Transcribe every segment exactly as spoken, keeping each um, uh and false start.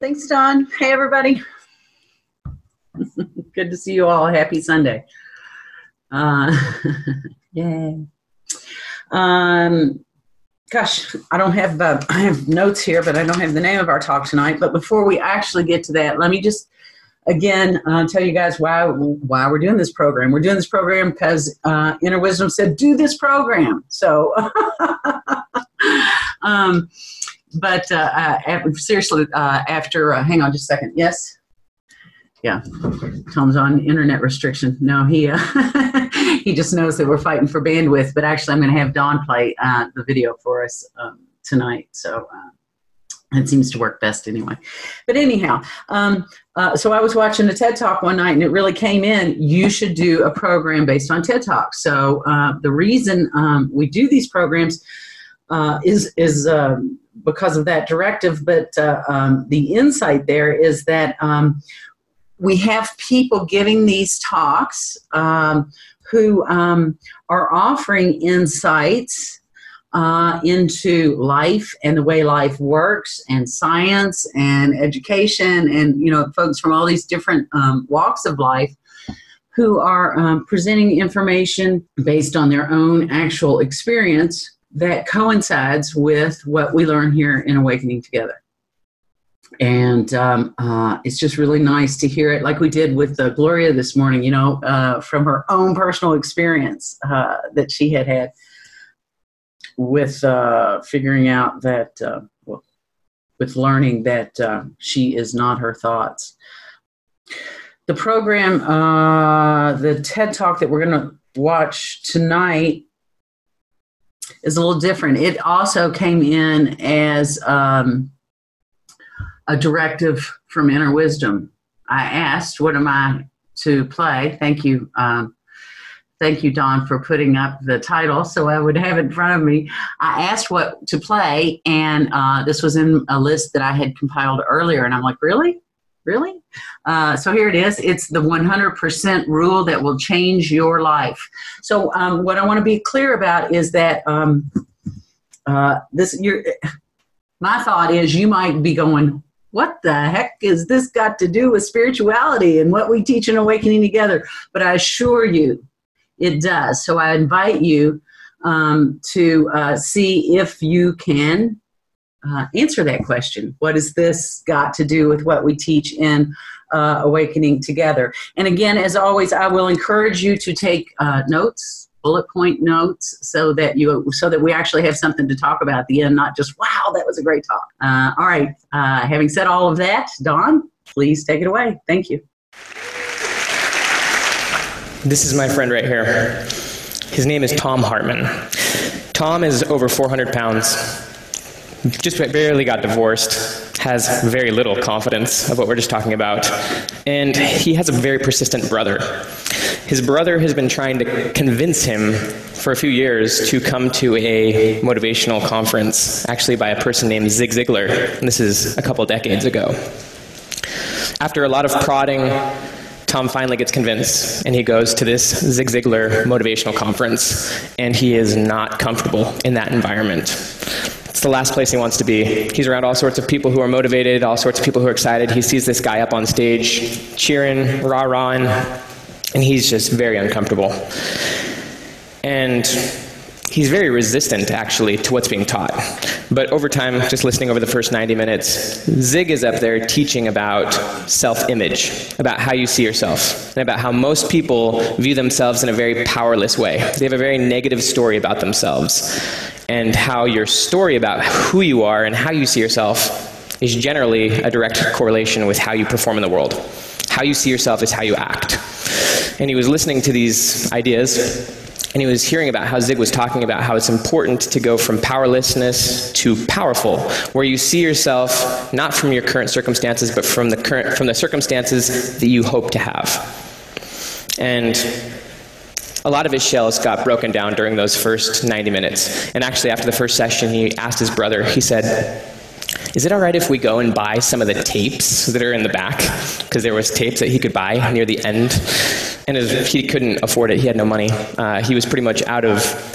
Thanks, Don. Hey, everybody. Good to see you all. Happy Sunday. Uh, yay. Um, gosh, I don't have, uh, I have notes here, but I don't have the name of our talk tonight. But before we actually get to that, let me just, again, uh, tell you guys why, why we're doing this program. We're doing this program because uh, Inner Wisdom said, do this program. So, um, But uh, uh, seriously, uh, after, uh, hang on just a second. Yes? Yeah. Tom's on internet restriction. No, he uh, he just knows that we're fighting for bandwidth. But actually, I'm going to have Dawn play uh, the video for us um, tonight. So uh, it seems to work best anyway. But anyhow, um, uh, so I was watching a TED Talk one night, and it really came in. You should do a program based on TED Talks. So uh, the reason um, we do these programs uh, is is um, because of that directive, but uh, um, the insight there is that um, we have people giving these talks um, who um, are offering insights uh, into life and the way life works and science and education and, you know, folks from all these different um, walks of life who are um, presenting information based on their own actual experience that coincides with what we learn here in Awakening Together. And um, uh, it's just really nice to hear it like we did with uh, Gloria this morning, you know, uh, from her own personal experience uh, that she had had with uh, figuring out that, uh, well, with learning that uh, she is not her thoughts. The program, uh, the TED Talk that we're going to watch tonight is a little different. It also came in as um, a directive from Inner Wisdom. I asked, what am I to play? Thank you. Um, thank you, Don, for putting up the title so I would have it in front of me. I asked what to play, and uh, this was in a list that I had compiled earlier, and I'm like, really? Really? Uh, so here it is. It's the one hundred percent rule that will change your life. So um, what I want to be clear about is that um, uh, this. You're, my thought is you might be going, what the heck is this got to do with spirituality and what we teach in Awakening Together? But I assure you it does. So I invite you um, to uh, see if you can Uh, answer that question. What has this got to do with what we teach in uh, Awakening Together? And again, as always, I will encourage you to take uh, notes, bullet point notes, so that you so that we actually have something to talk about at the end, not just, wow, that was a great talk. Uh, all right. Uh, having said all of that, Don, please take it away. Thank you. This is my friend right here. His name is Tom Hartman. Tom is over four hundred pounds. Just barely got divorced, has very little confidence of what we're just talking about, and he has a very persistent brother. His brother has been trying to convince him for a few years to come to a motivational conference, actually by a person named Zig Ziglar, and this is a couple decades ago. After a lot of prodding, Tom finally gets convinced, and he goes to this Zig Ziglar motivational conference, and he is not comfortable in that environment. It's the last place he wants to be. He's around all sorts of people who are motivated, all sorts of people who are excited. He sees this guy up on stage cheering, rah-rahing, and he's just very uncomfortable. And he's very resistant, actually, to what's being taught. But over time, just listening over the first ninety minutes, Zig is up there teaching about self-image, about how you see yourself, and about how most people view themselves in a very powerless way. They have a very negative story about themselves, and how your story about who you are and how you see yourself is generally a direct correlation with how you perform in the world. How you see yourself is how you act. And he was listening to these ideas, and he was hearing about how Zig was talking about how it's important to go from powerlessness to powerful, where you see yourself not from your current circumstances, but from the current, from the circumstances that you hope to have. And a lot of his shells got broken down during those first ninety minutes. And actually, after the first session, he asked his brother, he said, is it all right if we go and buy some of the tapes that are in the back? Because there was tapes that he could buy near the end. And as he couldn't afford it, he had no money. Uh, he was pretty much out of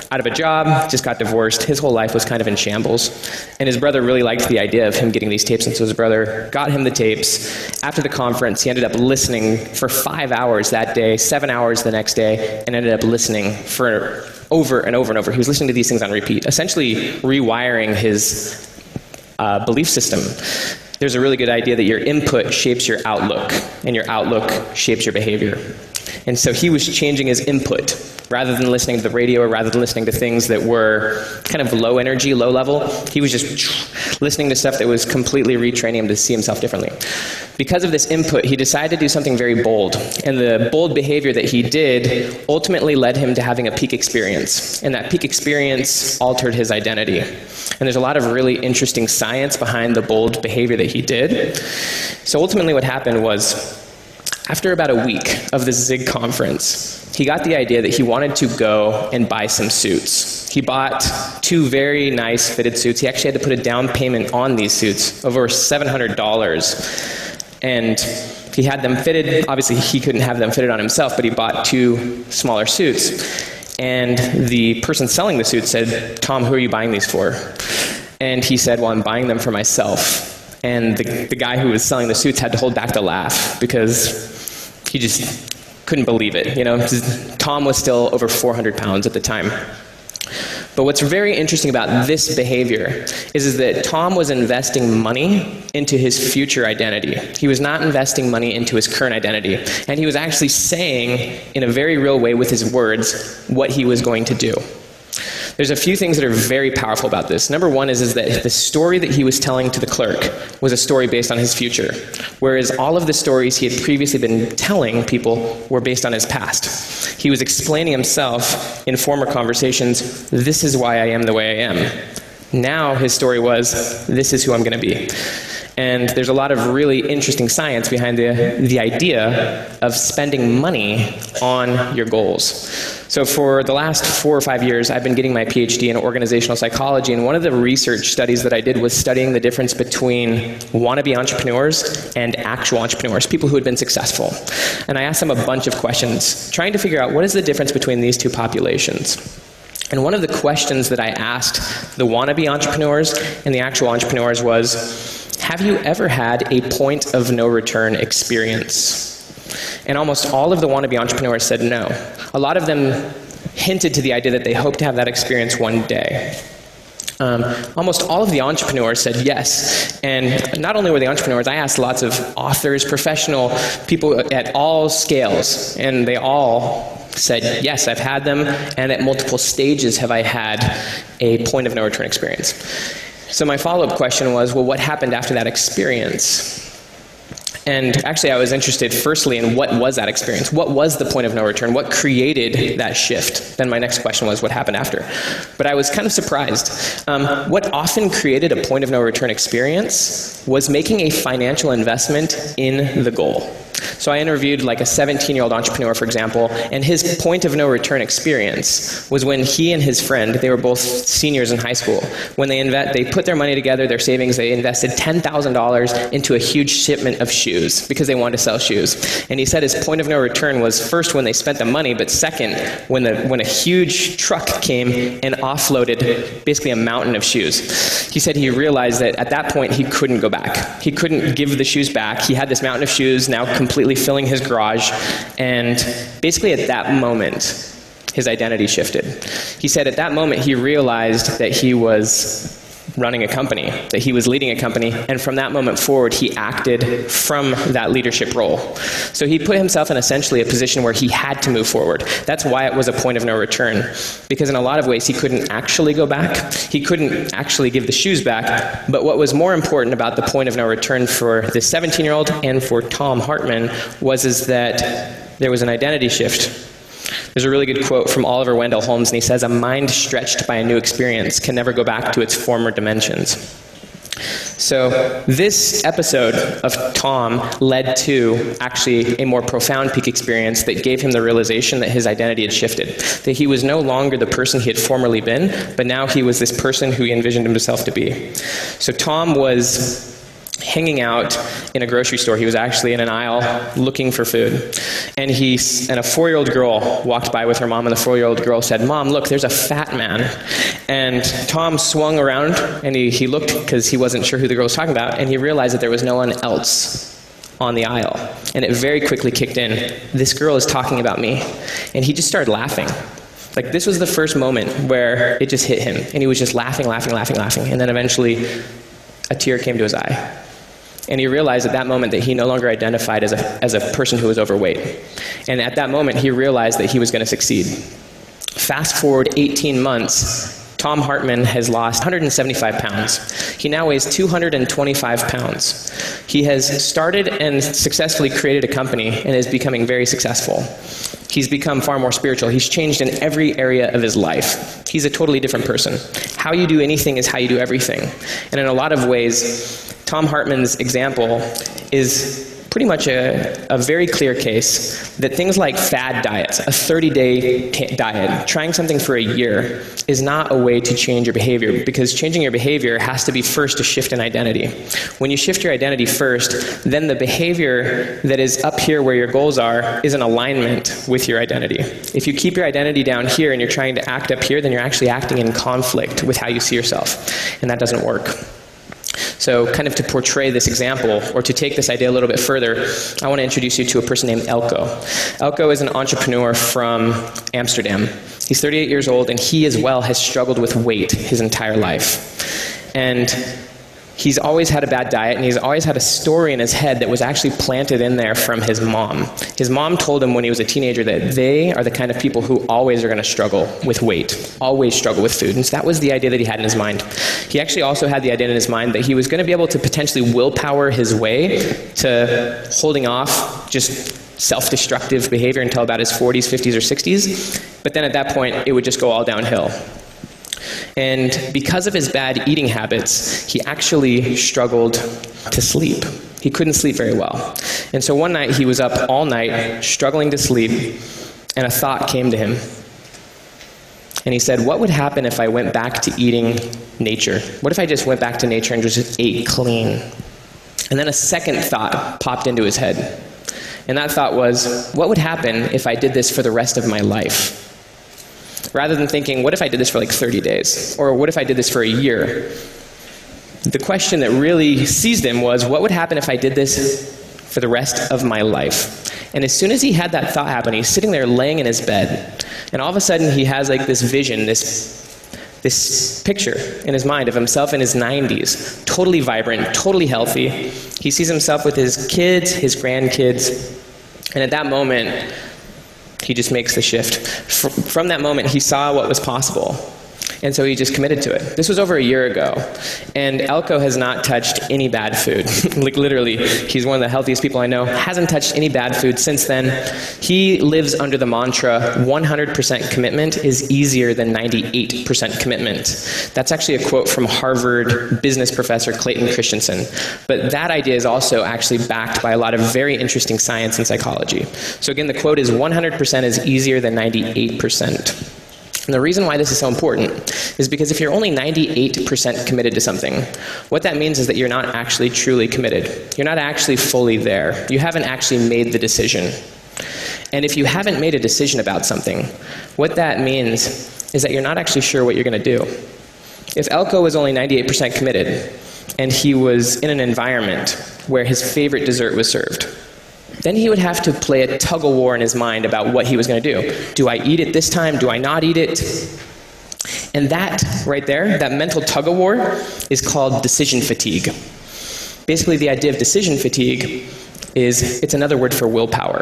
out of a job, just got divorced. His whole life was kind of in shambles. And his brother really liked the idea of him getting these tapes, and so his brother got him the tapes. After the conference, he ended up listening for five hours that day, seven hours the next day, and ended up listening for over and over and over. He was listening to these things on repeat, essentially rewiring his uh, belief system. There's a really good idea that your input shapes your outlook, and your outlook shapes your behavior. And so he was changing his input. Rather than listening to the radio or rather than listening to things that were kind of low energy, low level, he was just listening to stuff that was completely retraining him to see himself differently. Because of this input, he decided to do something very bold. And the bold behavior that he did ultimately led him to having a peak experience. And that peak experience altered his identity. And there's a lot of really interesting science behind the bold behavior that he did. So ultimately what happened was, after about a week of this Zig conference, he got the idea that he wanted to go and buy some suits. He bought two very nice fitted suits. He actually had to put a down payment on these suits of over seven hundred dollars. And he had them fitted. Obviously, he couldn't have them fitted on himself, but he bought two smaller suits. And the person selling the suits said, "Tom, who are you buying these for?" And he said, "Well, I'm buying them for myself." And the, the guy who was selling the suits had to hold back the laugh because he just couldn't believe it. You know, Tom was still over four hundred pounds at the time. But what's very interesting about this behavior is, is that Tom was investing money into his future identity. He was not investing money into his current identity. And he was actually saying, in a very real way with his words, what he was going to do. There's a few things that are very powerful about this. Number one is, is that the story that he was telling to the clerk was a story based on his future, whereas all of the stories he had previously been telling people were based on his past. He was explaining himself in former conversations, "This is why I am the way I am." Now his story was, "This is who I'm going to be." And there's a lot of really interesting science behind the, the idea of spending money on your goals. So for the last four or five years, I've been getting my PhD in organizational psychology, and one of the research studies that I did was studying the difference between wannabe entrepreneurs and actual entrepreneurs, people who had been successful. And I asked them a bunch of questions, trying to figure out what is the difference between these two populations. And one of the questions that I asked the wannabe entrepreneurs and the actual entrepreneurs was, have you ever had a point of no return experience? And almost all of the wannabe entrepreneurs said no. A lot of them hinted to the idea that they hope to have that experience one day. Um, almost all of the entrepreneurs said yes. And not only were they entrepreneurs, I asked lots of authors, professional people at all scales, and they all said, yes, I've had them, and at multiple stages have I had a point of no return experience. So my follow-up question was, well, what happened after that experience? And actually, I was interested firstly in what was that experience? What was the point of no return? What created that shift? Then my next question was, what happened after? But I was kind of surprised. Um, what often created a point of no return experience was making a financial investment in the goal. So I interviewed like a seventeen-year-old entrepreneur, for example, and his point of no return experience was when he and his friend, they were both seniors in high school, when they invest, they put their money together, their savings, they invested ten thousand dollars into a huge shipment of shoes because they wanted to sell shoes. And he said his point of no return was first when they spent the money, but second when the when a huge truck came and offloaded basically a mountain of shoes. He said he realized that at that point he couldn't go back. He couldn't give the shoes back. He had this mountain of shoes now completely filling his garage, and basically at that moment his identity shifted. He said at that moment he realized that he was running a company, that he was leading a company, and from that moment forward he acted from that leadership role. So he put himself in essentially a position where he had to move forward. That's why it was a point of no return, because in a lot of ways he couldn't actually go back, he couldn't actually give the shoes back, but what was more important about the point of no return for this seventeen-year-old and for Tom Hartman was is that there was an identity shift. There's a really good quote from Oliver Wendell Holmes, and he says, "A mind stretched by a new experience can never go back to its former dimensions." So this episode of Tom led to actually a more profound peak experience that gave him the realization that his identity had shifted, that he was no longer the person he had formerly been, but now he was this person who he envisioned himself to be. So Tom was hanging out in a grocery store. He was actually in an aisle looking for food. And he and a four-year-old girl walked by with her mom, and the four-year-old girl said, "Mom, look, there's a fat man." And Tom swung around, and he, he looked because he wasn't sure who the girl was talking about, and he realized that there was no one else on the aisle. And it very quickly kicked in. This girl is talking about me. And he just started laughing. Like, this was the first moment where it just hit him. And he was just laughing, laughing, laughing, laughing. And then eventually a tear came to his eye. And he realized at that moment that he no longer identified as a, as a person who was overweight. And at that moment, he realized that he was going to succeed. Fast forward eighteen months, Tom Hartman has lost one hundred seventy-five pounds. He now weighs two hundred twenty-five pounds. He has started and successfully created a company and is becoming very successful. He's become far more spiritual. He's changed in every area of his life. He's a totally different person. How you do anything is how you do everything. And in a lot of ways, Tom Hartman's example is pretty much a, a very clear case that things like fad diets, a thirty-day diet, trying something for a year, is not a way to change your behavior, because changing your behavior has to be first a shift in identity. When you shift your identity first, then the behavior that is up here where your goals are is in alignment with your identity. If you keep your identity down here and you're trying to act up here, then you're actually acting in conflict with how you see yourself, and that doesn't work. So kind of to portray this example, or to take this idea a little bit further, I want to introduce you to a person named Elko. Elko is an entrepreneur from Amsterdam. He's thirty-eight years old, and he as well has struggled with weight his entire life. And he's always had a bad diet, and he's always had a story in his head that was actually planted in there from his mom. His mom told him when he was a teenager that they are the kind of people who always are going to struggle with weight, always struggle with food. And so that was the idea that he had in his mind. He actually also had the idea in his mind that he was going to be able to potentially willpower his way to holding off just self-destructive behavior until about his forties, fifties, or sixties. But then at that point, it would just go all downhill. And because of his bad eating habits, he actually struggled to sleep. He couldn't sleep very well. And so one night he was up all night, struggling to sleep, and a thought came to him. And he said, what would happen if I went back to eating nature? What if I just went back to nature and just ate clean? And then a second thought popped into his head. And that thought was, what would happen if I did this for the rest of my life? Rather than thinking, what if I did this for like thirty days? Or what if I did this for a year? The question that really seized him was, what would happen if I did this for the rest of my life? And as soon as he had that thought happen, he's sitting there laying in his bed. And all of a sudden he has like this vision, this, this picture in his mind of himself in his nineties, totally vibrant, totally healthy. He sees himself with his kids, his grandkids. And at that moment, he just makes the shift. From that moment, he saw what was possible. And so he just committed to it. This was over a year ago. And Elko has not touched any bad food. Like literally, he's one of the healthiest people I know. Hasn't touched any bad food since then. He lives under the mantra, one hundred percent commitment is easier than ninety-eight percent commitment. That's actually a quote from Harvard business professor Clayton Christensen. But that idea is also actually backed by a lot of very interesting science and psychology. So again, the quote is one hundred percent is easier than ninety-eight percent. And the reason why this is so important is because if you're only ninety-eight percent committed to something, what that means is that you're not actually truly committed. You're not actually fully there. You haven't actually made the decision. And if you haven't made a decision about something, what that means is that you're not actually sure what you're going to do. If Elko was only ninety-eight percent committed, and he was in an environment where his favorite dessert was served, then he would have to play a tug-of-war in his mind about what he was going to do. Do I eat it this time? Do I not eat it? And that right there, that mental tug-of-war, is called decision fatigue. Basically, the idea of decision fatigue is, it's another word for willpower.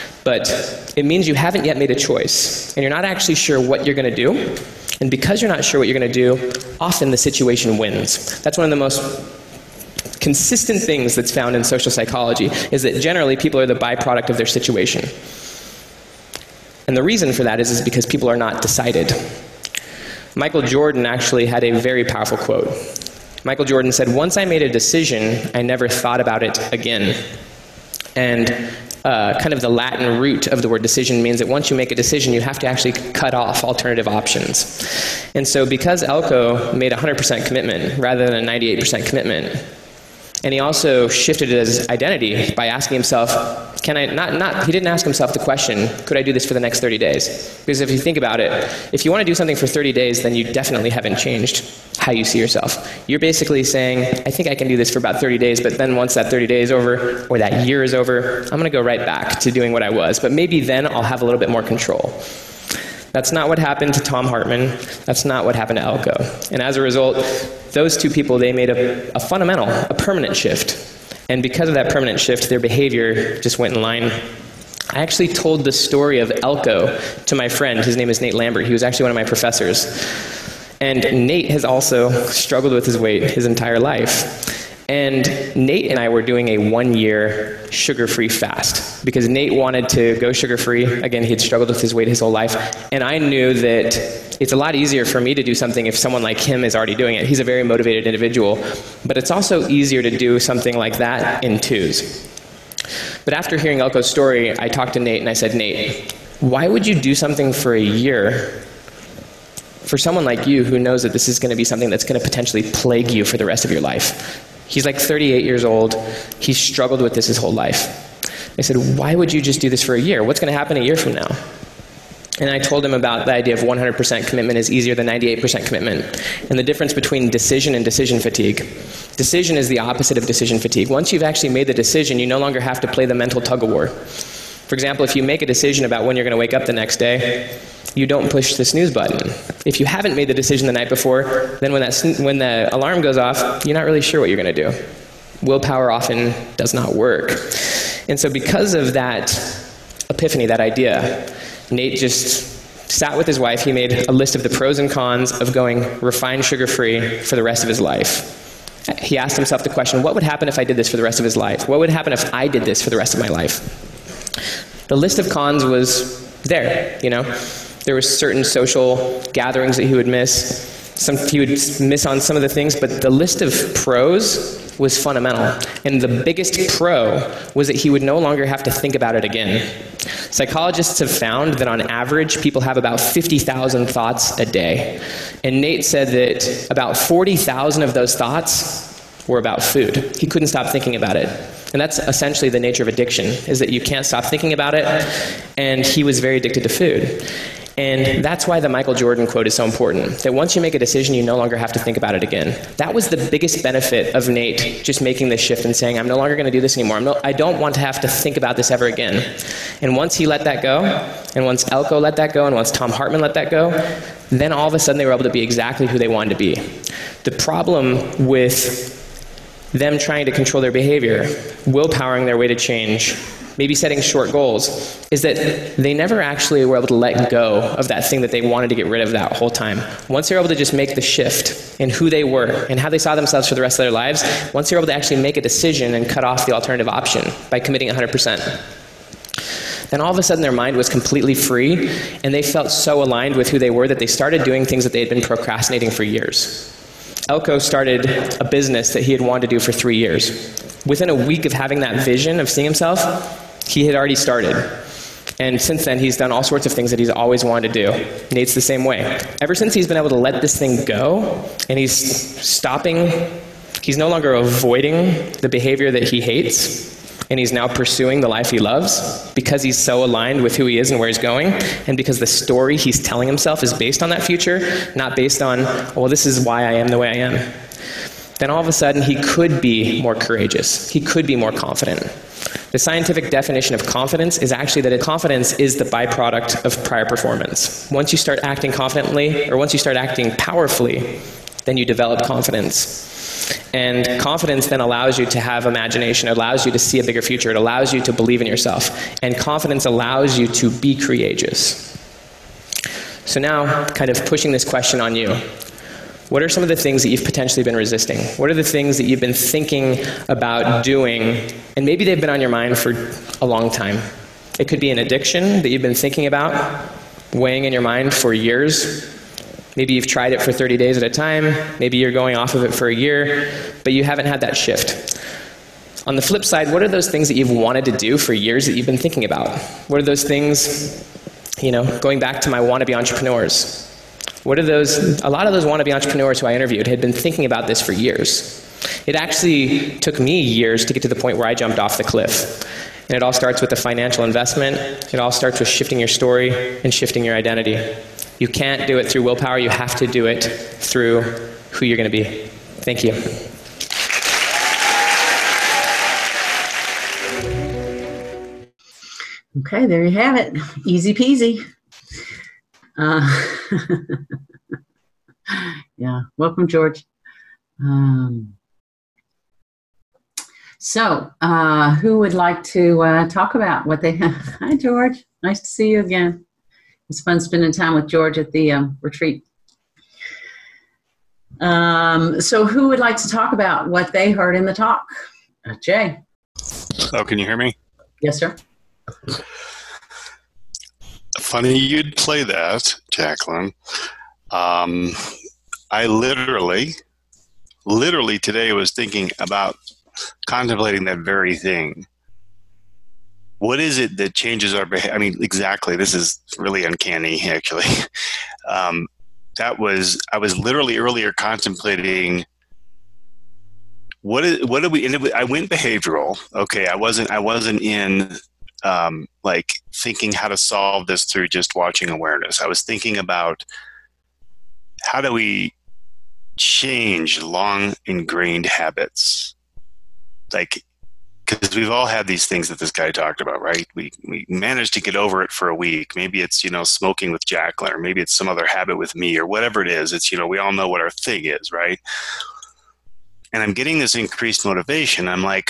But it means you haven't yet made a choice, and you're not actually sure what you're going to do. And because you're not sure what you're going to do, often the situation wins. That's one of the most consistent things that's found in social psychology, is that generally people are the byproduct of their situation. And the reason for that is, is because people are not decided. Michael Jordan actually had a very powerful quote. Michael Jordan said, once I made a decision, I never thought about it again. And uh, kind of the Latin root of the word decision means that once you make a decision, you have to actually cut off alternative options. And so because Elko made a one hundred percent commitment rather than a ninety-eight percent commitment, And he also shifted his identity by asking himself, can I, not, not, he didn't ask himself the question, could I do this for the next thirty days? Because if you think about it, if you want to do something for thirty days, then you definitely haven't changed how you see yourself. You're basically saying, I think I can do this for about thirty days, but then once that thirty days is over, or that year is over, I'm going to go right back to doing what I was. But maybe then I'll have a little bit more control. That's not what happened to Tom Hartman. That's not what happened to Elko. And as a result, those two people, they made a, a fundamental, a permanent shift. And because of that permanent shift, their behavior just went in line. I actually told the story of Elko to my friend. His name is Nate Lambert. He was actually one of my professors. And Nate has also struggled with his weight his entire life. And Nate and I were doing a one-year sugar-free fast because Nate wanted to go sugar-free. Again, he had struggled with his weight his whole life. And I knew that it's a lot easier for me to do something if someone like him is already doing it. He's a very motivated individual. But it's also easier to do something like that in twos. But after hearing Elko's story, I talked to Nate and I said, Nate, why would you do something for a year for someone like you who knows that this is going to be something that's going to potentially plague you for the rest of your life? He's like thirty-eight years old. He's struggled with this his whole life. I said, why would you just do this for a year? What's going to happen a year from now? And I told him about the idea of one hundred percent commitment is easier than ninety-eight percent commitment, and the difference between decision and decision fatigue. Decision is the opposite of decision fatigue. Once you've actually made the decision, you no longer have to play the mental tug-of-war. For example, if you make a decision about when you're going to wake up the next day, you don't push the snooze button. If you haven't made the decision the night before, then when, that when the alarm goes off, you're not really sure what you're going to do. Willpower often does not work. And so because of that epiphany, that idea, Nate just sat with his wife. He made a list of the pros and cons of going refined sugar-free for the rest of his life. He asked himself the question, what would happen if I did this for the rest of his life? What would happen if I did this for the rest of my life? The list of cons was there, you know. There were certain social gatherings that he would miss. Some, he would miss on some of the things, but the list of pros was fundamental. And the biggest pro was that he would no longer have to think about it again. Psychologists have found that on average, people have about fifty thousand thoughts a day. And Nate said that about forty thousand of those thoughts were about food. He couldn't stop thinking about it. And that's essentially the nature of addiction, is that you can't stop thinking about it. And he was very addicted to food. And that's why the Michael Jordan quote is so important, that once you make a decision, you no longer have to think about it again. That was the biggest benefit of Nate just making this shift and saying, I'm no longer going to do this anymore. I'm no, I don't want to have to think about this ever again. And once he let that go, and once Elko let that go, and once Tom Hartman let that go, then all of a sudden they were able to be exactly who they wanted to be. The problem with them trying to control their behavior, willpowering their way to change, maybe setting short goals, is that they never actually were able to let go of that thing that they wanted to get rid of that whole time. Once they're able to just make the shift in who they were and how they saw themselves for the rest of their lives, once they're able to actually make a decision and cut off the alternative option by committing one hundred percent, then all of a sudden their mind was completely free, and they felt so aligned with who they were that they started doing things that they had been procrastinating for years. Elko started a business that he had wanted to do for three years. Within a week of having that vision of seeing himself, he had already started. And since then, he's done all sorts of things that he's always wanted to do. Nate's the same way. Ever since he's been able to let this thing go, and he's stopping, he's no longer avoiding the behavior that he hates, and he's now pursuing the life he loves because he's so aligned with who he is and where he's going, and because the story he's telling himself is based on that future, not based on, well, this is why I am the way I am. Then all of a sudden, he could be more courageous. He could be more confident. The scientific definition of confidence is actually that confidence is the byproduct of prior performance. Once you start acting confidently, or once you start acting powerfully, then you develop confidence. And confidence then allows you to have imagination. It allows you to see a bigger future. It allows you to believe in yourself. And confidence allows you to be courageous. So now, kind of pushing this question on you. What are some of the things that you've potentially been resisting? What are the things that you've been thinking about doing, and maybe they've been on your mind for a long time? It could be an addiction that you've been thinking about, weighing in your mind for years. Maybe you've tried it for thirty days at a time. Maybe you're going off of it for a year, but you haven't had that shift. On the flip side, what are those things that you've wanted to do for years that you've been thinking about? What are those things, you know, going back to my wannabe entrepreneurs? What are those, a lot of those wannabe entrepreneurs who I interviewed had been thinking about this for years. It actually took me years to get to the point where I jumped off the cliff. And it all starts with a financial investment. It all starts with shifting your story and shifting your identity. You can't do it through willpower. You have to do it through who you're going to be. Thank you. Okay, there you have it. Easy peasy. Uh, yeah, welcome, George. Um, so, uh, who would like to uh, talk about what they have? Hi, George. Nice to see you again. It's fun spending time with George at the um, retreat. Um, so, who would like to talk about what they heard in the talk? Uh, Jay. Oh, can you hear me? Yes, sir. Funny you'd play that, Jacqueline. Um, I literally, literally today was thinking about contemplating that very thing. What is it that changes our behavior? I mean, exactly. This is really uncanny, actually. Um, that was, I was literally earlier contemplating what is, what do we, and it, I went behavioral. Okay. I wasn't, I wasn't in, um, like thinking how to solve this through just watching awareness. I was thinking about how do we change long ingrained habits? Like, because we've all had these things that this guy talked about, right? We we managed to get over it for a week. Maybe it's, you know, smoking with Jacqueline, or maybe it's some other habit with me, or whatever it is. It's, you know, we all know what our thing is, right? And I'm getting this increased motivation. I'm like,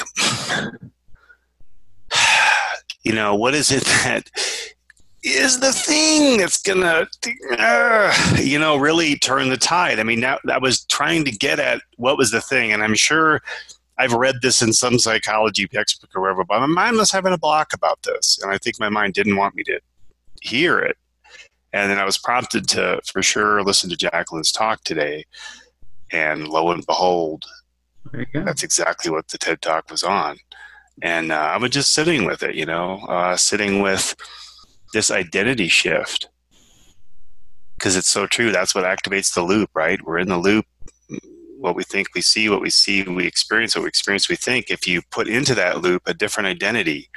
you know, what is it that is the thing that's gonna, uh, you know, really turn the tide? I mean, now I was trying to get at what was the thing, and I'm sure I've read this in some psychology textbook or wherever, but my mind was having a block about this. And I think my mind didn't want me to hear it. And then I was prompted to, for sure, listen to Jacqueline's talk today. And lo and behold, that's exactly what the TED Talk was on. And uh, I was just sitting with it, you know, uh, sitting with this identity shift. Because it's so true. That's what activates the loop, right? We're in the loop. What we think, we see. What we see, we experience. What we experience, we think. If you put into that loop a different identity,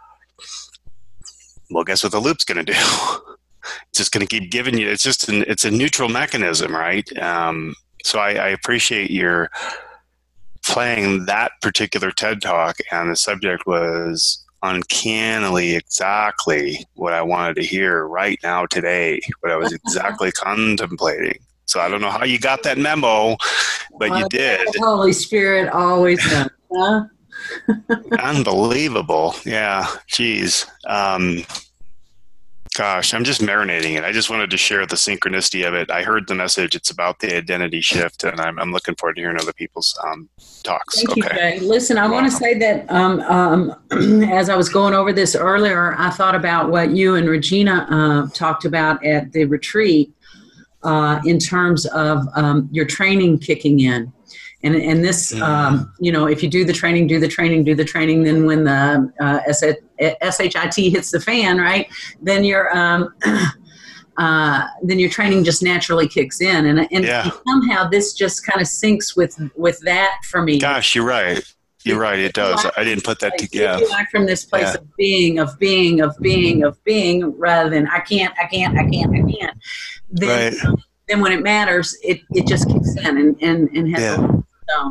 well, guess what the loop's going to do? It's just going to keep giving you. It's just an, it's a neutral mechanism, right? Um, so I, I appreciate your playing that particular TED Talk, and the subject was uncannily exactly what I wanted to hear right now today. What I was exactly contemplating. So I don't know how you got that memo, but you did. The Holy Spirit always does, huh? Unbelievable. Yeah. Geez. Um, gosh, I'm just marinating it. I just wanted to share the synchronicity of it. I heard the message. It's about the identity shift, and I'm, I'm looking forward to hearing other people's um, talks. Thank okay. you, Jay. Listen, I want to say that um, um, as I was going over this earlier, I thought about what you and Regina uh, talked about at the retreat. Uh, in terms of um, your training kicking in. And and this, um, you know, if you do the training, do the training, do the training, then when the uh, S H I T hits the fan, right, then your um, uh, then your training just naturally kicks in. And, and yeah. somehow this just kind of syncs with, with that for me. Gosh, you're right. You're right. It does. I didn't put that together. You act from this place yeah. of being, of being, of being, of being, rather than I can't, I can't, I can't, I can't. Then, right. then when it matters, it, it just kicks in and, and, and has yeah. a so.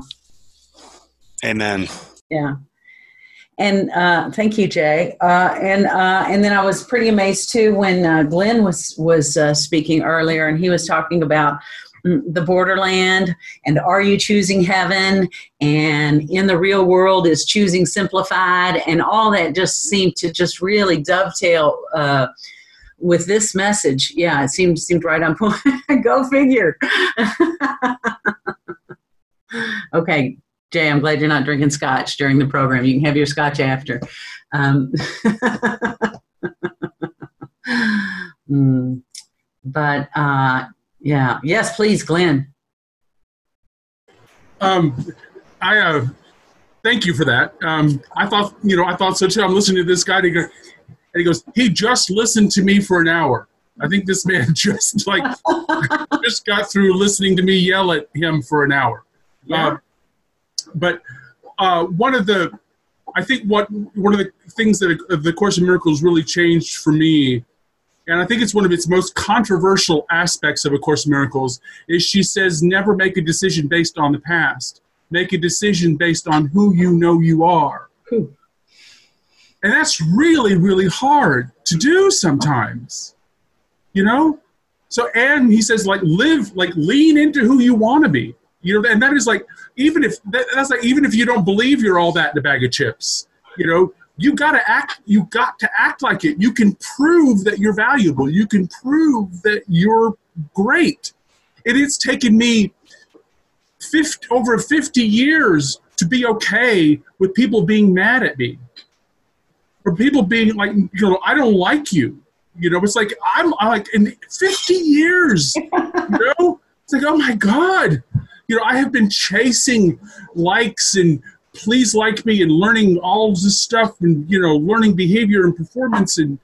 Amen. Yeah. And uh, thank you, Jay. Uh, and uh, and then I was pretty amazed too when uh, Glenn was was uh, speaking earlier, and he was talking about the borderland and are you choosing heaven, and in the real world is choosing simplified, and all that just seemed to just really dovetail uh, with this message. Yeah, it seemed seemed right on point. Go figure. Okay, Jay, I'm glad you're not drinking scotch during the program. You can have your scotch after. Um, mm, but uh, yeah, yes, please, Glenn. Um, I uh, thank you for that. Um, I thought, you know, I thought so too. I'm listening to this guy, and he, go, and he goes, "He just listened to me for an hour." I think this man just like just got through listening to me yell at him for an hour. Yeah. Uh, but uh, one of the, I think what one of the things that uh, the Course in Miracles really changed for me, and I think it's one of its most controversial aspects of A Course in Miracles, is she says, never make a decision based on the past. Make a decision based on who you know you are. And that's really, really hard to do sometimes, you know? So, and he says, like, live, like, lean into who you want to be, you know? And that is like, even if, that, that's like, even if you don't believe you're all that in a bag of chips, you know, you got to act, you got to act like it. You can prove that you're valuable. You can prove that you're great. And it's taken me fifty, over fifty years to be okay with people being mad at me. Or people being like, you know, I don't like you. You know, it's like, I'm, I'm like, in fifty years, you know? It's like, oh my God. You know, I have been chasing likes and please like me and learning all this stuff and, you know, learning behavior and performance. And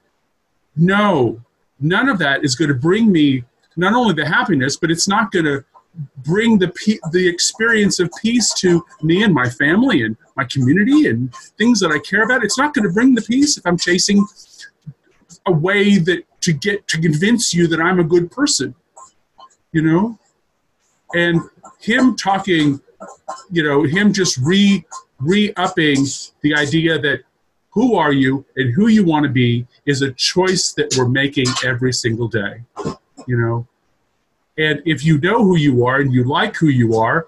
no, none of that is going to bring me not only the happiness, but it's not going to bring the the experience of peace to me and my family and my community and things that I care about. It's not going to bring the peace if I'm chasing a way that to get to convince you that I'm a good person, you know? And him talking, you know, him just re re-upping the idea that who are you and who you want to be is a choice that we're making every single day, you know? And if you know who you are and you like who you are,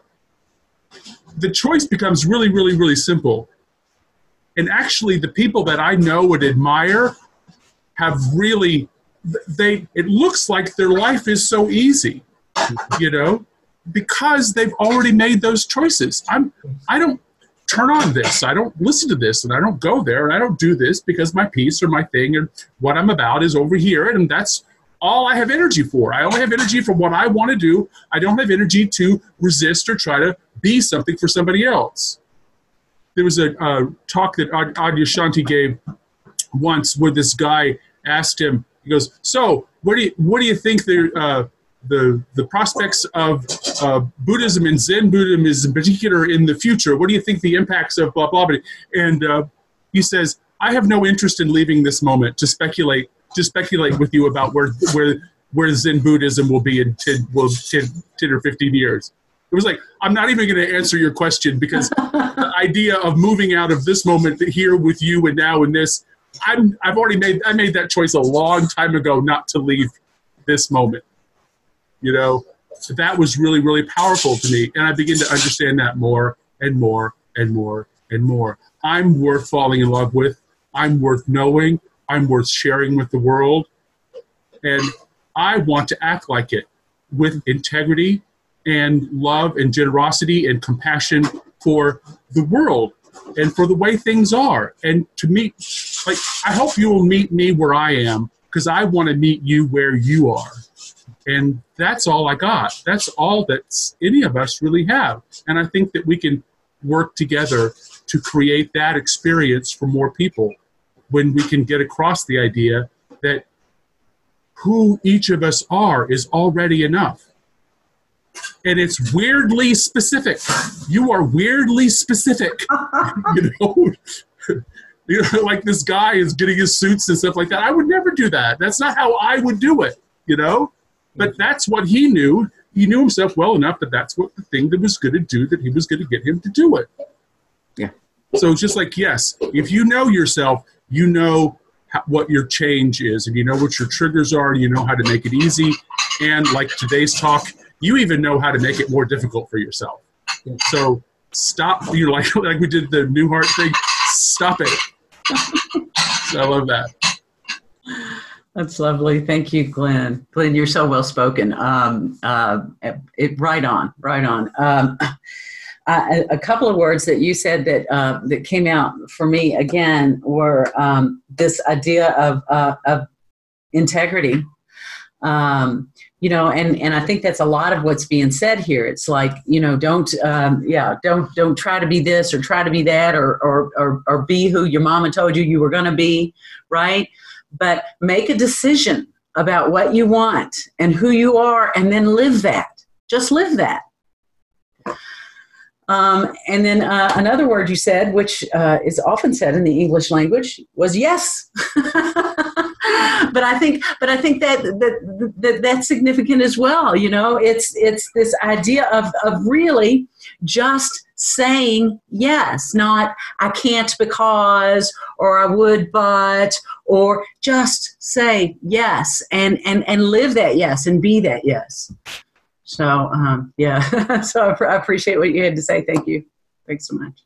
the choice becomes really, really, really simple. And actually, the people that I know and admire have really, they, it looks like their life is so easy, you know, because they've already made those choices. I'm, I don't turn on this. I don't listen to this, and I don't go there, and I don't do this because my piece or my thing and what I'm about is over here, and that's all I have energy for. I only have energy for what I want to do. I don't have energy to resist or try to be something for somebody else. There was a uh, talk that Ad- Adyashanti gave once where this guy asked him, he goes, so what do you, what do you think the, uh, the, the prospects of uh, Buddhism and Zen Buddhism in particular in the future? What do you think the impacts of blah, blah, blah? And uh, he says, I have no interest in leaving this moment to speculate to speculate with you about where where where Zen Buddhism will be in ten, well, ten, ten or fifteen years. It was like, I'm not even going to answer your question because the idea of moving out of this moment here with you and now and this, I'm, I've already made, I made that choice a long time ago not to leave this moment. You know, so that was really, really powerful to me. And I begin to understand that more and more and more and more. I'm worth falling in love with. I'm worth knowing. I'm worth sharing with the world, and I want to act like it with integrity and love and generosity and compassion for the world and for the way things are. And to meet, like, I hope you will meet me where I am because I want to meet you where you are. And that's all I got. That's all that any of us really have. And I think that we can work together to create that experience for more people, when we can get across the idea that who each of us are is already enough. And it's weirdly specific. You are weirdly specific. You know? You know, like this guy is getting his suits and stuff like that. I would never do that. That's not how I would do it, you know? But that's what he knew. He knew himself well enough that that's what the thing that was going to do, that he was going to get him to do it. Yeah. So it's just like, yes, if you know yourself, you know how, what your change is, and you know what your triggers are, and you know how to make it easy. And like today's talk, you even know how to make it more difficult for yourself. So stop, you know, like, like we did the New Heart thing, stop it. So I love that. That's lovely. Thank you, Glenn. Glenn, you're so well spoken. Um, uh, it, right on, right on. Um, Uh, a, a couple of words that you said that uh, that came out for me again were um, this idea of uh, of integrity. Um, you know, and, and I think that's a lot of what's being said here. It's like, you know, don't um, yeah, don't don't try to be this or try to be that or or or, or be who your mama told you you were going to be, right? But make a decision about what you want and who you are, and then live that. Just live that. Um, and then uh, another word you said, which uh, is often said in the English language, was yes. but I think, but I think that, that that that's significant as well. You know, it's it's this idea of of really just saying yes, not I can't because, or I would but, or just say yes and and and live that yes and be that yes. So, um, yeah, so I appreciate what you had to say. Thank you. Thanks so much.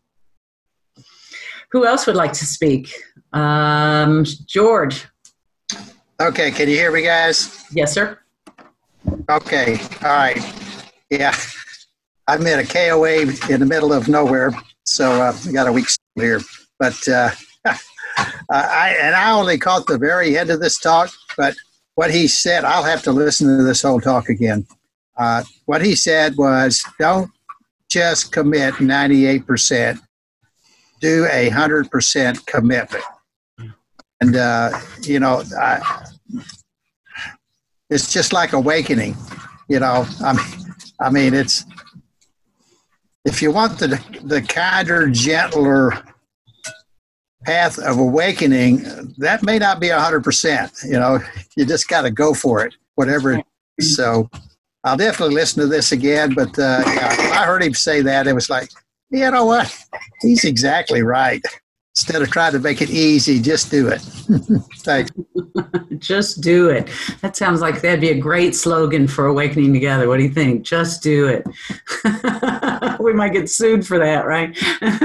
Who else would like to speak? Um, George. Okay, can you hear me, guys? Yes, sir. Okay, all right. Yeah, I'm in a K O A in the middle of nowhere, so uh, I got a week here. But uh, I and I only caught the very end of this talk, but what he said, I'll have to listen to this whole talk again. Uh, what he said was, don't just commit ninety-eight percent, do a one hundred percent commitment. And, uh, you know, I, it's just like awakening, you know. I mean, I mean, it's, if you want the, the kinder, gentler path of awakening, that may not be one hundred percent, you know. You just got to go for it, whatever it is. So I'll definitely listen to this again, but uh, yeah, I heard him say that. It was like, you know what? He's exactly right. Instead of trying to make it easy, just do it. Thanks. Just do it. That sounds like that'd be a great slogan for Awakening Together. What do you think? Just do it. We might get sued for that, right?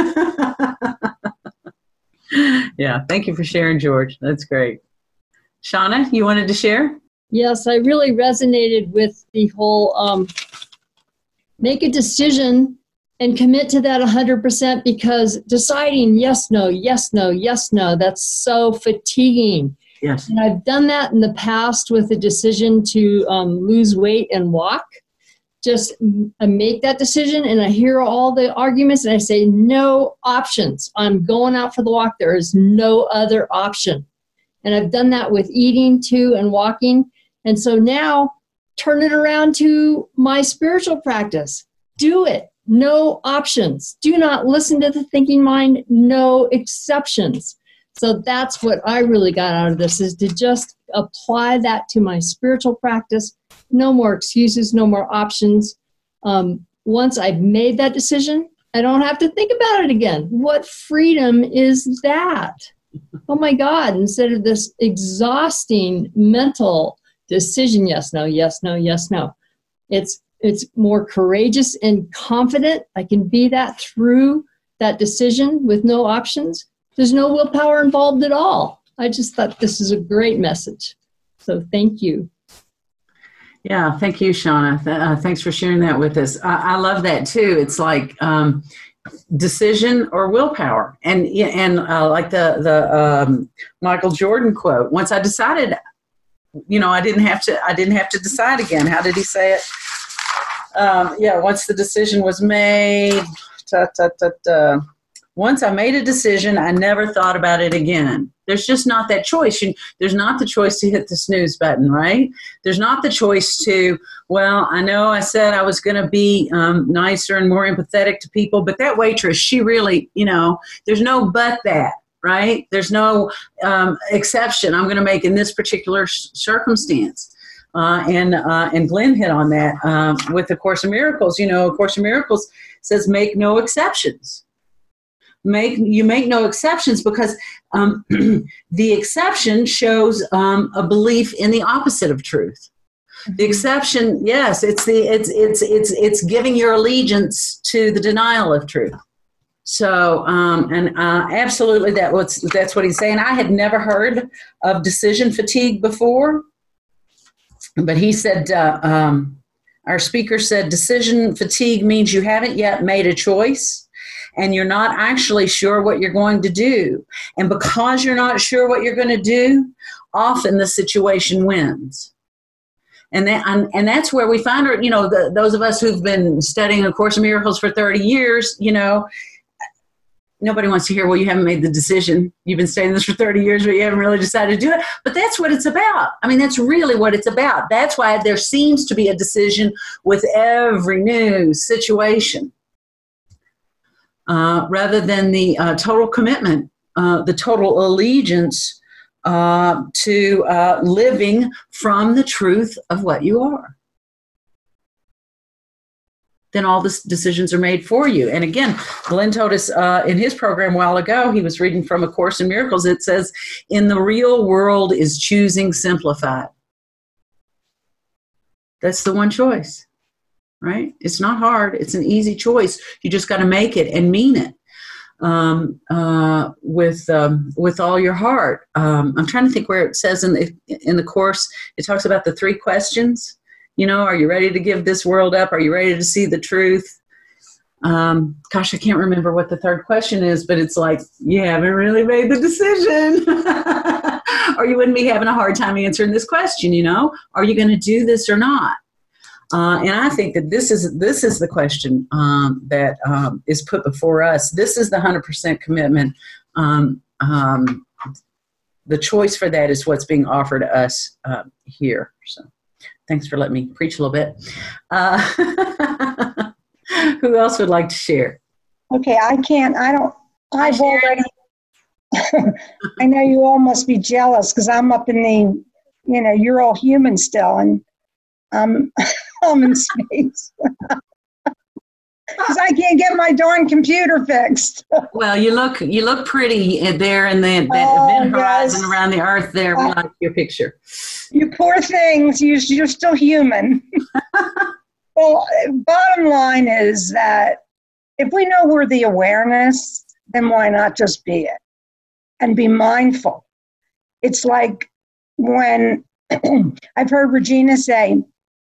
Yeah. Thank you for sharing, George. That's great. Shauna, you wanted to share? Yes, I really resonated with the whole um, make a decision and commit to that one hundred percent, because deciding yes, no, yes, no, yes, no, that's so fatiguing. Yes. And I've done that in the past with a decision to um, lose weight and walk. Just I make that decision and I hear all the arguments and I say, no options. I'm going out for the walk. There is no other option. And I've done that with eating too and walking. And so now turn it around to my spiritual practice. Do it. No options. Do not listen to the thinking mind. No exceptions. So that's what I really got out of this, is to just apply that to my spiritual practice. No more excuses, no more options. Um, once I've made that decision, I don't have to think about it again. What freedom is that? Oh my God, instead of this exhausting mental decision, yes, no, yes, no, yes, no. It's it's more courageous and confident. I can be that through that decision with no options. There's no willpower involved at all. I just thought this is a great message. So thank you. Yeah, thank you, Shauna. Th- uh, thanks for sharing that with us. I, I love that too. It's like um, decision or willpower, and and uh, like the the um, Michael Jordan quote. Once I decided, you know, I didn't have to. I didn't have to decide again. How did he say it? Um, yeah, once the decision was made. Ta, ta, ta, ta. Once I made a decision, I never thought about it again. There's just not that choice. You, there's not the choice to hit the snooze button, right? There's not the choice to, well, I know I said I was going to be um, nicer and more empathetic to people, but that waitress, she really, you know, there's no but that, right? There's no um, exception I'm going to make in this particular sh- circumstance. Uh, and uh, and Glenn hit on that um, with the Course in Miracles. You know, Course in Miracles says make no exceptions. Make you make no exceptions because um, the exception shows um, a belief in the opposite of truth. The exception, yes, it's the it's it's it's it's giving your allegiance to the denial of truth. So, um, and uh, absolutely, that what's that's what he's saying. I had never heard of decision fatigue before, but he said uh, um, our speaker said decision fatigue means you haven't yet made a choice. And you're not actually sure what you're going to do. And because you're not sure what you're going to do, often the situation wins. And that, and, and that's where we find, our, you know, the, those of us who've been studying A Course in Miracles for thirty years, you know, nobody wants to hear, well, you haven't made the decision. You've been studying this for thirty years, but you haven't really decided to do it. But that's what it's about. I mean, that's really what it's about. That's why there seems to be a decision with every new situation. uh, rather than the uh, total commitment, uh, the total allegiance uh, to uh, living from the truth of what you are. Then all the decisions are made for you. And again, Glenn told us uh, in his program a while ago, he was reading from A Course in Miracles. It says, in the real world is choosing simplified. That's the one choice, right? It's not hard. It's an easy choice. You just got to make it and mean it um, uh, with um, with all your heart. Um, I'm trying to think where it says in the, in the Course, it talks about the three questions. You know, are you ready to give this world up? Are you ready to see the truth? Um, gosh, I can't remember what the third question is, but it's like, you haven't really made the decision. Or you wouldn't be having a hard time answering this question, you know? Are you going to do this or not? Uh, and I think that this is this is the question um, that um, is put before us. This is the one hundred percent commitment. Um, um, the choice for that is what's being offered to us uh, here. So. Thanks for letting me preach a little bit. Uh, who else would like to share? Okay, I can't. I don't. I've already. I know you all must be jealous because I'm up in the, you know, you're all human still, and I'm, I'm in space. Because I can't get my darn computer fixed. Well, you look you look pretty there in the that Oh, event horizon yes. around the Earth there. We Uh, like your picture. You poor things, you, you're still human. Well, bottom line is that if we know we're the awareness, then why not just be it and be mindful? It's like when I've heard Regina say,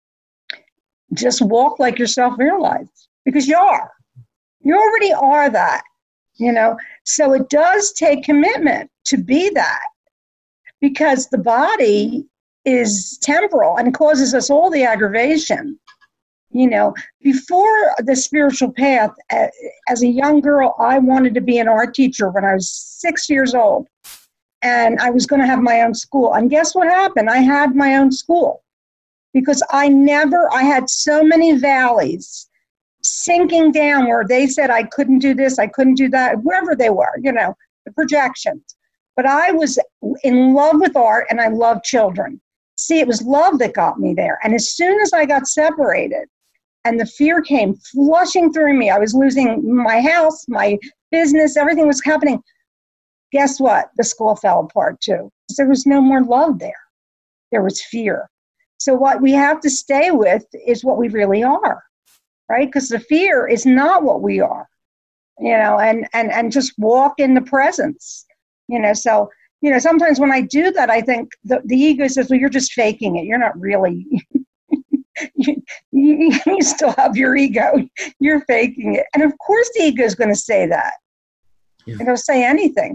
just walk like you're self-realized, because you are. You already are that, you know. So it does take commitment to be that, because the body is temporal and causes us all the aggravation. You know, before the spiritual path, as a young girl, I wanted to be an art teacher when I was six years old. And I was going to have my own school. And guess what happened? I had my own school because I never, I had so many valleys sinking down where they said I couldn't do this, I couldn't do that, wherever they were, you know, the projections. But I was in love with art and I loved children. See, it was love that got me there. And as soon as I got separated and the fear came flushing through me, I was losing my house, my business, everything was happening. Guess what? The school fell apart too. There was no more love there. There was fear. So what we have to stay with is what we really are, right? Because the fear is not what we are, you know, and, and, and just walk in the presence, you know. So, you know, sometimes when I do that, I think the, the ego says, well, you're just faking it. You're not really, you, you, you still have your ego. You're faking it. And of course the ego is going to say that. Yeah. It'll say anything.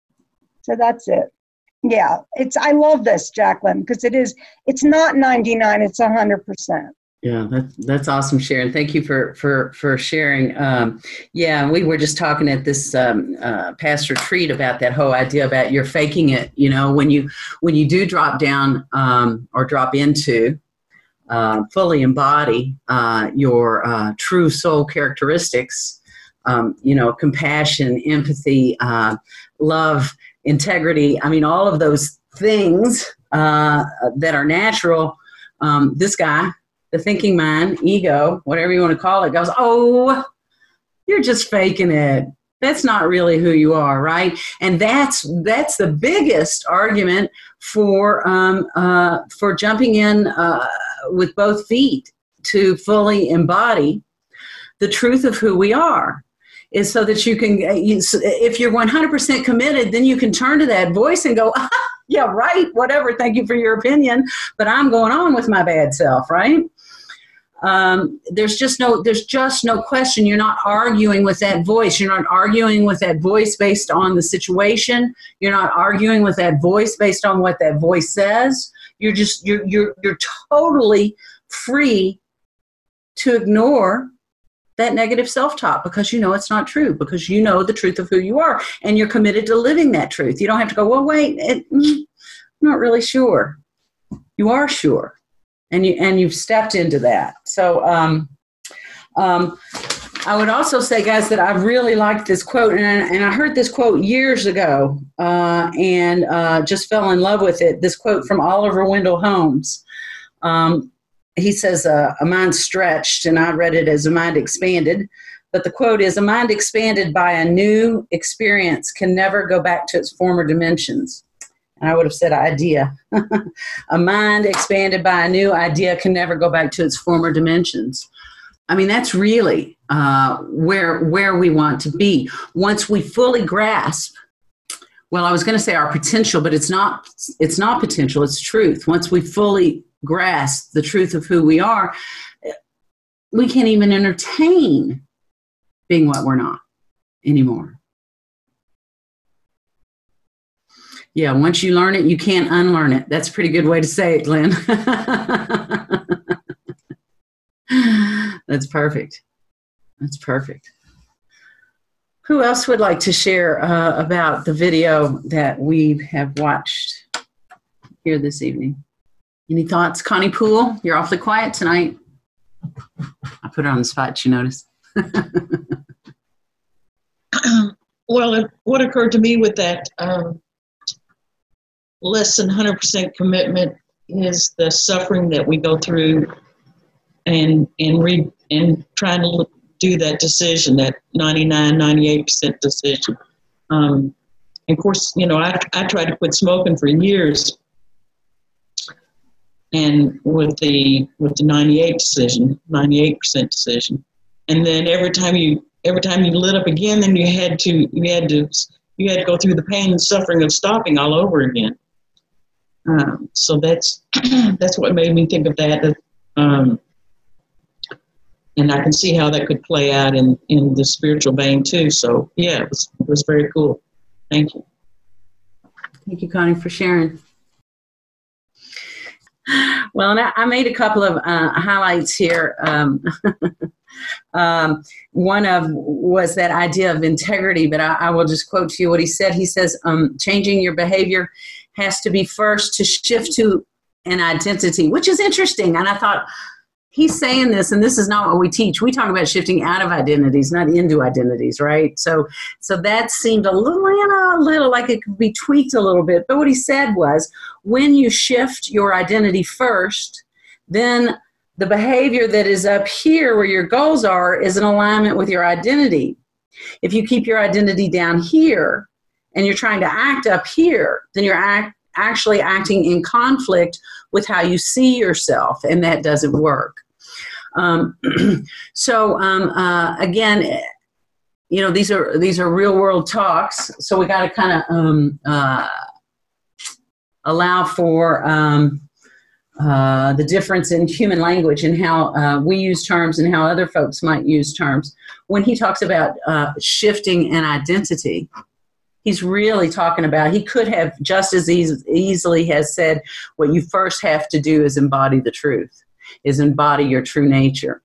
So that's it. Yeah, it's. I love this, Jacqueline, because it is. It's not ninety-nine. It's one hundred percent. Yeah, that's that's awesome, Sharon. Thank you for for for sharing. Um, yeah, we were just talking at this um, uh, past retreat about that whole idea about you're faking it. You know, when you when you do drop down um, or drop into uh, fully embody uh, your uh, true soul characteristics. Um, you know, compassion, empathy, uh, love, integrity. I mean, all of those things uh, that are natural. Um, this guy, the thinking mind, ego, whatever you want to call it, goes, oh, you're just faking it. That's not really who you are, right? And that's that's the biggest argument for um, uh, for jumping in uh, with both feet to fully embody the truth of who we are. Is so that you can, you, if you're one hundred percent committed, then you can turn to that voice and go, ah, yeah, right, whatever, thank you for your opinion, but I'm going on with my bad self, right? Um, there's just no, there's just no question. You're not arguing with that voice. You're not arguing with that voice based on the situation. You're not arguing with that voice based on what that voice says. You're just, you're, you're, you're totally free to ignore that negative self-talk because you know it's not true, because you know the truth of who you are and you're committed to living that truth. You don't have to go, well, wait, it, I'm not really sure. You are sure. And you and you've stepped into that. So um, um, I would also say, guys, that I really liked this quote, and I, and I heard this quote years ago, uh, and uh, just fell in love with it. This quote from Oliver Wendell Holmes. Um, he says, uh, "A mind stretched," and I read it as "a mind expanded." But the quote is, "A mind expanded by a new experience can never go back to its former dimensions." And I would have said idea. A mind expanded by a new idea can never go back to its former dimensions. I mean, that's really uh, where where we want to be. Once we fully grasp, well, I was going to say our potential, but it's not, it's not potential, it's truth. Once we fully grasp the truth of who we are, we can't even entertain being what we're not anymore. Yeah, once you learn it, you can't unlearn it. That's a pretty good way to say it, Glenn. That's perfect. That's perfect. Who else would like to share uh, about the video that we have watched here this evening? Any thoughts? Connie Poole, you're awfully quiet tonight. I put her on the spot, you notice. Well, it, what occurred to me with that um, less than one hundred percent commitment is the suffering that we go through and and re, and trying to do that decision, that ninety-nine, ninety-eight percent decision. Um, and of course, you know, I, I tried to quit smoking for years, and with the with the ninety-eight decision, ninety-eight percent decision, and then every time you every time you lit up again, then you had to you had to you had to go through the pain and suffering of stopping all over again. Um, so that's that's what made me think of that. that um, and I can see how that could play out in, in the spiritual vein too. So yeah, it was it was very cool. Thank you. Thank you, Connie, for sharing. Well, and I, I made a couple of uh, highlights here. Um, um, one of was that idea of integrity, but I, I will just quote to you what he said. He says, um, changing your behavior has to be first to shift to an identity, which is interesting. And I thought, he's saying this, and this is not what we teach. We talk about shifting out of identities, not into identities, right? So so that seemed a little, you know, a little like it could be tweaked a little bit. But what he said was, when you shift your identity first, then the behavior that is up here where your goals are is in alignment with your identity. If you keep your identity down here and you're trying to act up here, then you're act, actually acting in conflict with how you see yourself, and that doesn't work. Um, so um, uh, again, you know, these are these are real world talks, so we got to kind of um, uh, allow for um, uh, the difference in human language and how uh, we use terms and how other folks might use terms. When he talks about uh, shifting an identity, he's really talking about, he could have just as easy, easily has said, what you first have to do is embody the truth, is embody your true nature.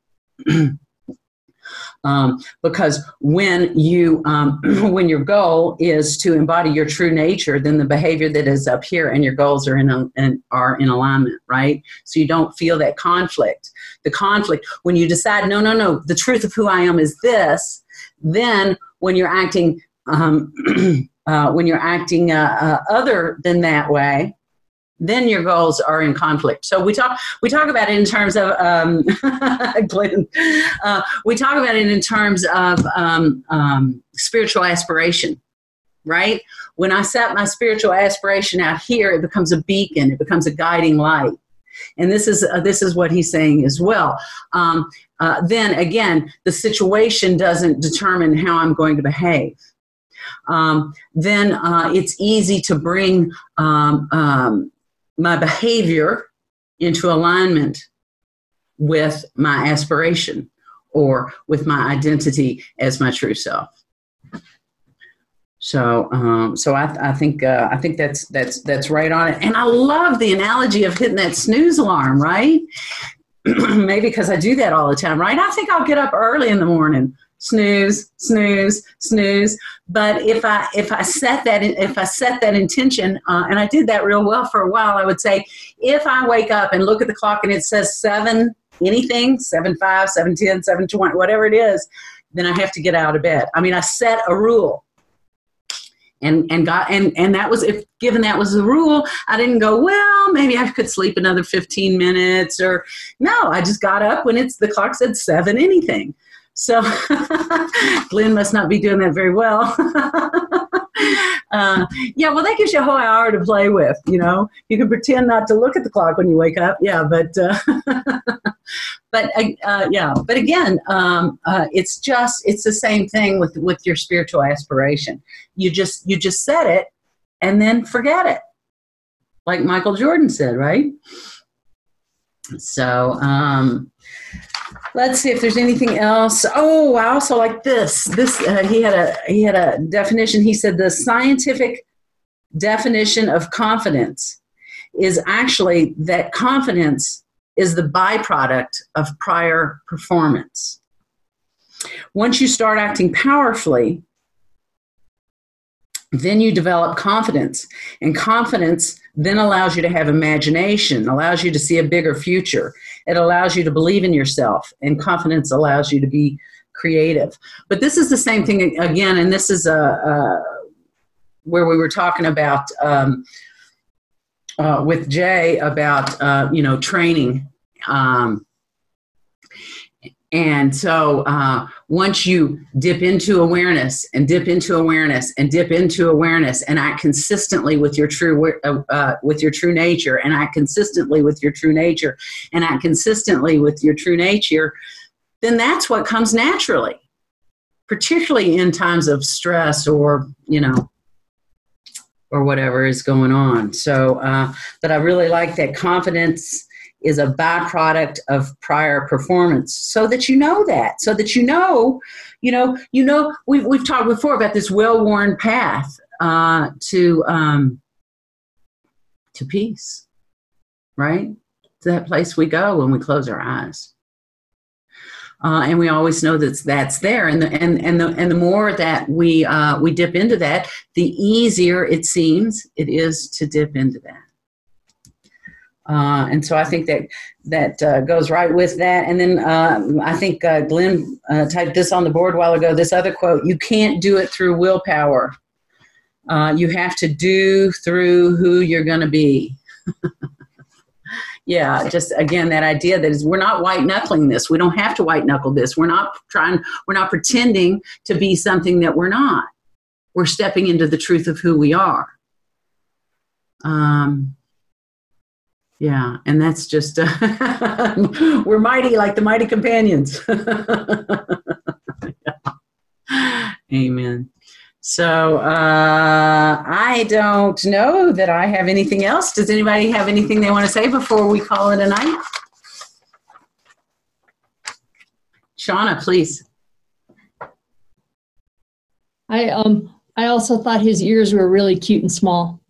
um, because when you, um, when your goal is to embody your true nature, then the behavior that is up here and your goals are in, a, in, are in alignment, right? So you don't feel that conflict. The conflict, when you decide, no, no, no, the truth of who I am is this, then when you're acting Um, uh, when you're acting uh, uh, other than that way, then your goals are in conflict. So we talk we talk about it in terms of um, Glenn, uh, we talk about it in terms of um, um, spiritual aspiration, right? When I set my spiritual aspiration out here, it becomes a beacon. It becomes a guiding light. And this is uh, this is what he's saying as well. Um, uh, then again, the situation doesn't determine how I'm going to behave. Um, then uh, it's easy to bring um, um, my behavior into alignment with my aspiration or with my identity as my true self. So, um, so I, I think uh, I think that's that's that's right on it. And I love the analogy of hitting that snooze alarm, right? Maybe because I do that all the time, right? I think I'll get up early in the morning. Snooze, snooze, snooze. But if I if I set that if I set that intention, uh, and I did that real well for a while, I would say, if I wake up and look at the clock and it says seven anything, seven five, seven ten, seven twenty, whatever it is, then I have to get out of bed. I mean, I set a rule. And and got and and that was if given that was the rule, I didn't go, well, maybe I could sleep another fifteen minutes, or no, I just got up when it's the clock said seven anything. So Glenn must not be doing that very well. uh, yeah, well, that gives you a whole hour to play with. You know, you can pretend not to look at the clock when you wake up. Yeah, but uh, but uh, yeah, but again, um, uh, it's just it's the same thing with with your spiritual aspiration. You just you just set it and then forget it, like Michael Jordan said, right? So. Um, Let's see if there's anything else. Oh, I also like this. This uh, he had a he had a definition. He said the scientific definition of confidence is actually that confidence is the byproduct of prior performance. Once you start acting powerfully, then you develop confidence, and confidence then allows you to have imagination, allows you to see a bigger future. It allows you to believe in yourself, and confidence allows you to be creative. But this is the same thing again, and this is a, a where we were talking about um, uh, with Jay about uh, you know training, um, and so uh, once you dip into awareness and dip into awareness and dip into awareness and act consistently with your true uh, uh, with your true nature and act consistently with your true nature and act consistently with your true nature, then that's what comes naturally, particularly in times of stress or, you know, or whatever is going on. So, uh, but I really like that confidence is a byproduct of prior performance, so that you know that, so that you know, you know, you know, we've, we've talked before about this well-worn path uh, to, um, to peace, right? To that place we go when we close our eyes. Uh, and we always know that that's there, and the and and the and the more that we uh, we dip into that, the easier it seems it is to dip into that. Uh, and so I think that that uh, goes right with that. And then uh, I think uh, Glenn uh, typed this on the board a while ago. This other quote: "You can't do it through willpower. Uh, you have to do through who you're going to be." Yeah, just again, that idea that is, we're not white knuckling this. We don't have to white knuckle this. We're not trying, we're not pretending to be something that we're not. We're stepping into the truth of who we are. Um, yeah, and that's just, uh, we're mighty like the mighty companions. Yeah. Amen. So uh, I don't know that I have anything else. Does anybody have anything they want to say before we call it a night? Shauna, please. I um I also thought his ears were really cute and small.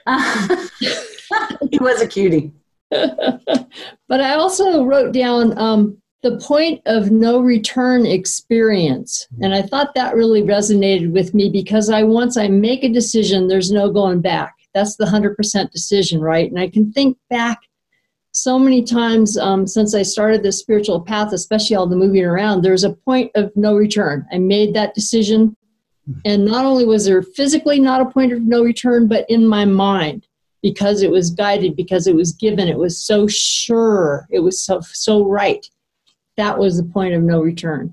He was a cutie. But I also wrote down um, the point of no return experience. And I thought that really resonated with me, because I once I make a decision, there's no going back. That's the one hundred percent decision, right? And I can think back so many times um, since I started this spiritual path, especially all the moving around, there's a point of no return. I made that decision. And not only was there physically not a point of no return, but in my mind, because it was guided, because it was given, it was so sure, it was so so right. That was the point of no return.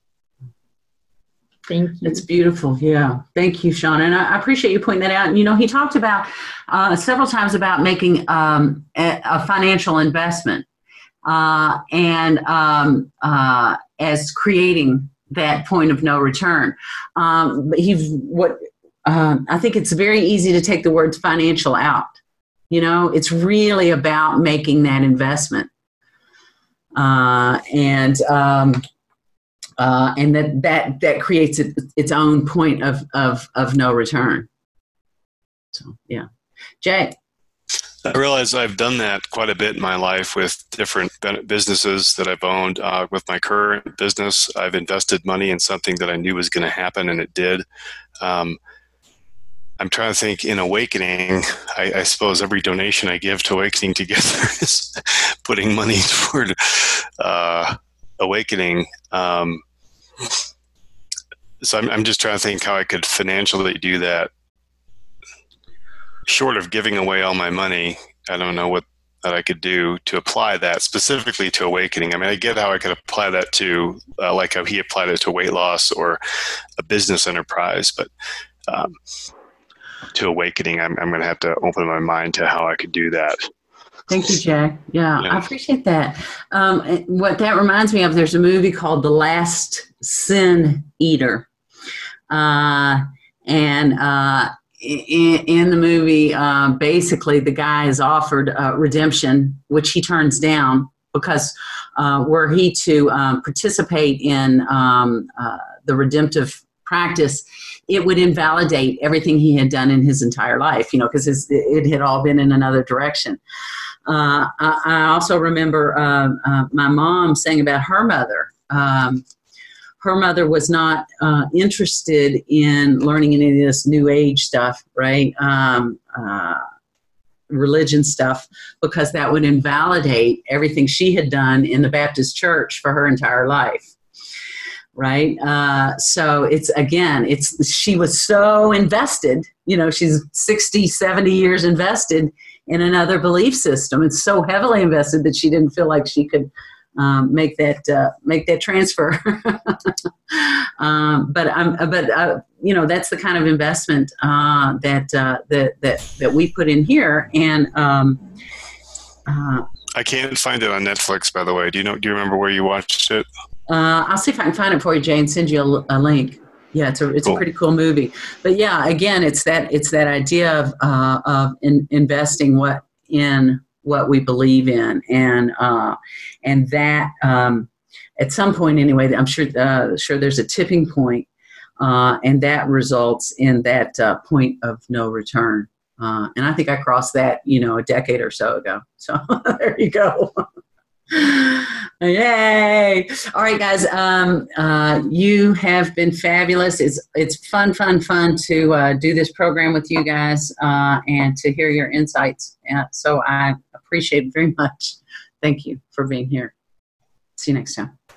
Thank you. It's beautiful. Yeah. Thank you, Shauna. And I appreciate you pointing that out. And, you know, he talked about uh, several times about making um, a, a financial investment uh, and um, uh, as creating that point of no return. Um, but he, what um, I think it's very easy to take the words financial out. You know, it's really about making that investment. Uh, and um, uh, and that that that creates it, its own point of, of of no return. So yeah, Jay. I realize I've done that quite a bit in my life with different businesses that I've owned. Uh, with my current business, I've invested money in something that I knew was going to happen, and it did. Um, I'm trying to think in Awakening, I, I suppose every donation I give to Awakening Together is putting money toward uh, Awakening. Um, so I'm, I'm just trying to think how I could financially do that. Short of giving away all my money, I don't know what that I could do to apply that specifically to awakening. I mean, I get how I could apply that to, uh, like how he applied it to weight loss or a business enterprise, but um, to awakening, I'm, I'm going to have to open my mind to how I could do that. Thank you, Jack. Yeah, Yeah. I appreciate that. Um, what that reminds me of, there's a movie called The Last Sin Eater. Uh, and uh, in, in the movie, uh, basically the guy is offered uh, redemption, which he turns down because uh, were he to um, participate in um, uh, the redemptive practice, it would invalidate everything he had done in his entire life, you know, because it had all been in another direction. Uh, I, I also remember uh, uh, my mom saying about her mother. Um, her mother was not uh, interested in learning any of this New Age stuff, right? Um, uh, religion stuff, because that would invalidate everything she had done in the Baptist church for her entire life. Right. Uh, so it's, again, it's, she was so invested, you know, she's sixty, seventy years invested in another belief system. It's so heavily invested that she didn't feel like she could um, make that, uh, make that transfer. um, but I'm, but, uh, you know, that's the kind of investment uh, that, uh, that, that, that we put in here. And um, uh, I can't find it on Netflix, by the way. Do you know, do you remember where you watched it? Uh, I'll see if I can find it for you, Jay, and send you a, a link. Yeah, it's a it's Cool. a pretty cool movie. But yeah, again, it's that it's that idea of uh, of in, investing what in what we believe in, and uh, and that um, at some point anyway, I'm sure uh, sure there's a tipping point, uh, and that results in that uh, point of no return. Uh, and I think I crossed that, you know, a decade or so ago. So there you go. Yay! All right, guys. Um, uh, you have been fabulous. It's it's fun, fun, fun to uh, do this program with you guys uh, and to hear your insights. Uh, so I appreciate it very much. Thank you for being here. See you next time.